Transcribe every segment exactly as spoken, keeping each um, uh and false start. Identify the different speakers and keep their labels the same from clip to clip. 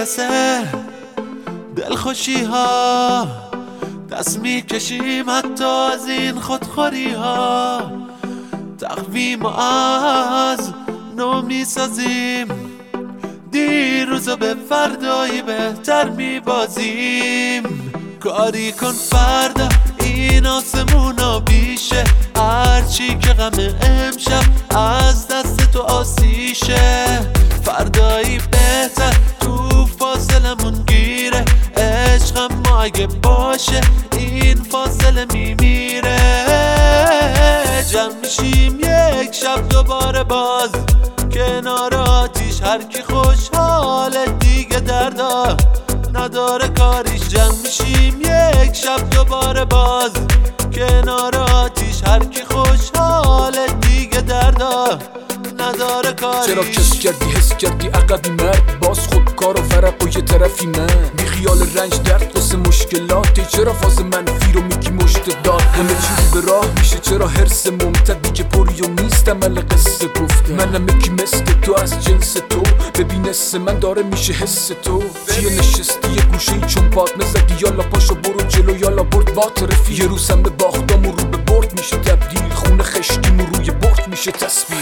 Speaker 1: میرسه دلخوشی ها، دست میکشیم حتی از این خودخوری ها، تقویم از نو میسازیم، دیروزو به فردایی بهتر میبازیم. کاری کن فردا این آسمونا بیشه، هرچی که غم امشب از دست تو آسیشه، فردایی بهتر تو فاصلمون گیره، عشقم ما اگه باشه این فاصله میمیره. جمع میشیم یک شب دوباره باز کنار آتیش، هر کی خوشحاله دیگه دردا نداره کاریش. جمع میشیم یک شب دوباره باز کنار آتیش، هر کی خوشحاله دیگه دردا نداره کاریش.
Speaker 2: چرا کس کردی حس کردی عقبی مرد، باز خود کار و فرق و یه طرفی من، بی خیال رنج درد قصه مشکلاتی، چرا فاز منفی رو میگی مشت داد، همه چیز به راه میشه، چرا حرس ممتد دیگه پری و نیست عمل قصه گفته، منم یکی مثل تو از جنس تو، ببین حس من داره میشه حس تو، چیه نشستی یه گوشه ای چون پات نزدی، یالا پاشو برو جلو یالا برد بات رفی، یه روزم به باختام رو به برد میشه تبدیل، خونه خشتیم و روی برد میشه تصویر.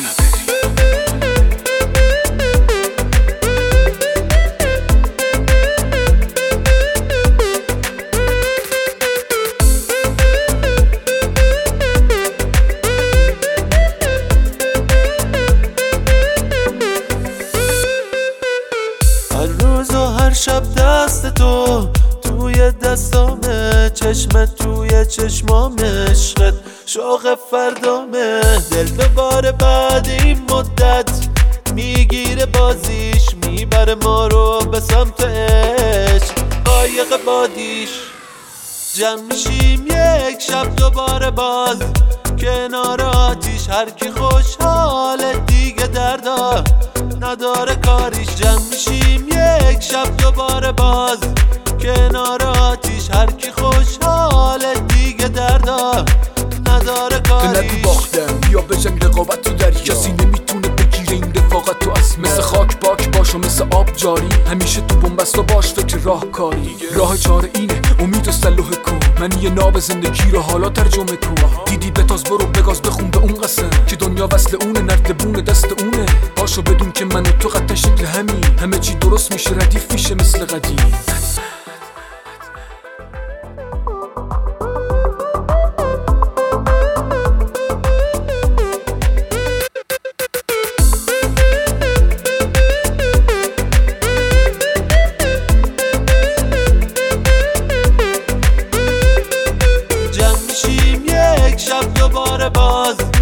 Speaker 1: هر روز و هر شب دست تو توی دستامه، چشمت توی چشمام، عشقت شوق فردامه، دل دوباره بعد این مدت میگیره بازیش، میبره ما رو به سمت عشق قایق بادیش. جمع میشیم یک شب دوباره باز کنار آتیش، هر کی خوشحاله دیگه دردا نداره کاریش. جمع میشیم یک شب دوباره باز کنار آتیش، هر کی خوشحاله دیگه دردا نداره کاریش.
Speaker 2: نگو باختم بیا بجنگ رقابت تو دریا، کسی نمیتونه بگیره این رفاقت تو از مثل خاک پاک باش و مثل آب جاری، همیشه تو بنبست و باش فکر راه کاری، راه چاره اینه امید و صلح کن، من یه ناب زندگی رو حالا ترجمه کن، دیدی بتاز برو بگاز بخون به اون قسم که دنیا وصل اونه، نردبون دست اونه، پاشو بدون که من و تو قطع شکل همین، همه چی درست میشه ردیف میشه مثل قدیم.
Speaker 1: شب دوباره باز